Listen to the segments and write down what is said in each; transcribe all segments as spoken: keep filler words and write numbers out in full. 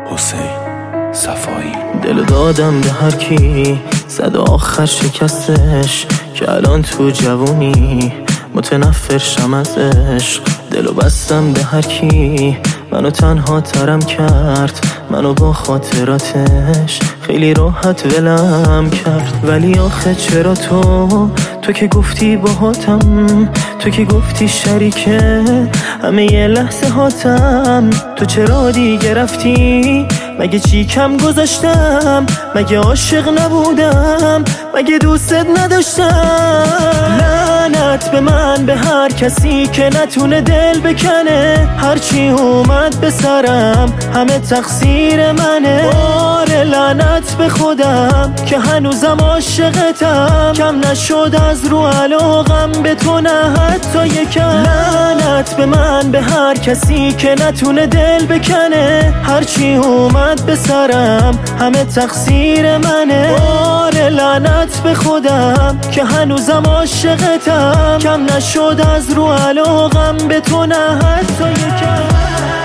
حسین صفایی. دلو دادم به هر کی زد آخر شکستش، که الان تو جوونی متنفر شم از عشق. دلو بستم به هر کی منو تنها ترم کرد، منو با خاطراتش خیلی راحت ولم کرد. ولی آخه چرا تو تو که گفتی باهاتم، تو که گفتی شریکه همه یه لحظه هاتم، تو چرا دیگه رفتی؟ مگه چی کم گذاشتم؟ مگه عاشق نبودم؟ مگه دوستت نداشتم؟ لعنت به من، به هر کسی که نتونه دل بکنه. هرچی اومد به سرم همه تقصیر منه. آره لعنت به خودم که هنوزم عاشقتم، کم نشد از رو علاقم به تو نه حتی یکم. لعنت به من، به هر کسی که نتونه دل بکنه. هرچی اومد به سرم همه تقصیر منه. آره لعنت به خودم که هنوزم عاشقتم، کم نشد از رو علاقم به تو نه حتی یکم.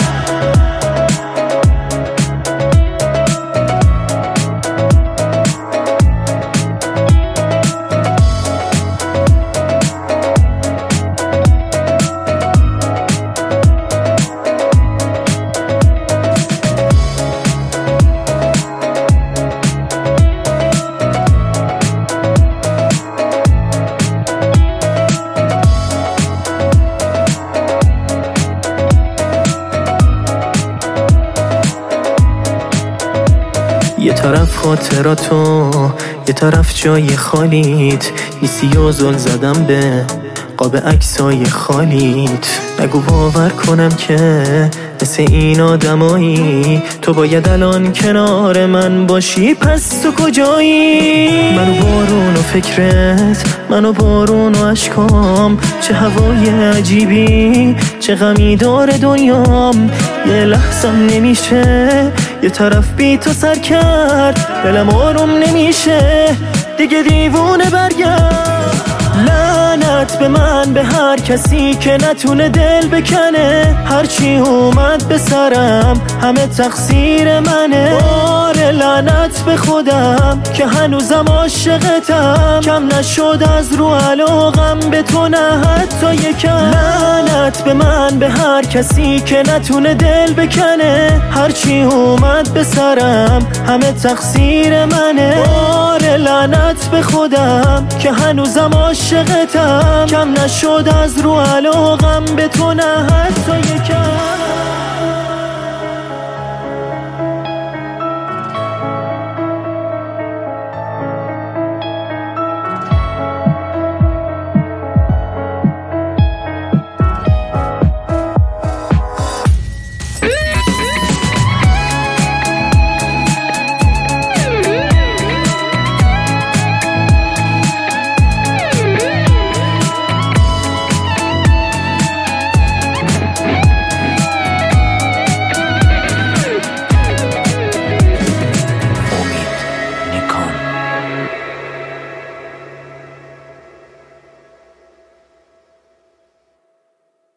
یه طرف خاطراتو، یه طرف جای خالیت. ایسی و زل زدم به قاب عکسای خالیت. نگو باور کنم که مثل این آدمایی تو باید الان کنار من باشی، پس تو کجایی؟ منو بارون و فکرت، منو بارون و عشقام. چه هوای عجیبی، چه غمی داره دنیام. یه لحظم نمیشه یه طرف بی تو سر کرد، دلم آروم نمیشه دیگه دیوونه برگرد. لعنت به من، به هر کسی که نتونه دل بکنه. هرچی اومد به سرم همه تقصیر منه. آره لعنت به خودم که هنوزم عاشقتم، کم نشد از رو علاقم به تو نه حتی یکم. لعنت به من، به هر کسی که نتونه دل بکنه. هرچی اومد به سرم همه تقصیر منه. آره لعنت به خودم که هنوزم عاشقتم، کم نشد از رو علاقم به تو نه حتی یکم.